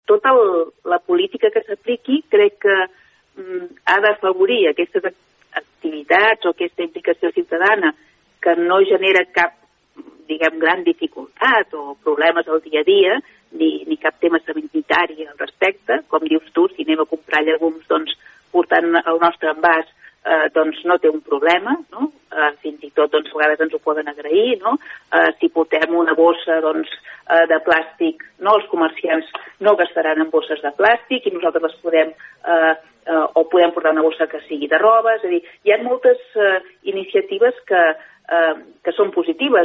tota la política que s'apliqui crec que ha d'afavorir aquestes activitats o aquesta implicació ciutadana que no genera cap, diguem, gran dificultat o problemes al dia a dia, ni cap tema sanitari al respecte. Com dius tu, si anem a comprar llegums, doncs, portant el nostre envàs, doncs no té un problema, no? Fins i tot, doncs, a vegades ens ho poden agrair, no? Si portem una bossa, doncs, de plàstic, no, els comerciants no gastaran en bosses de plàstic i nosaltres les podem o podem portar una bossa que sigui de roba. És a dir, hi ha moltes iniciatives que són positives.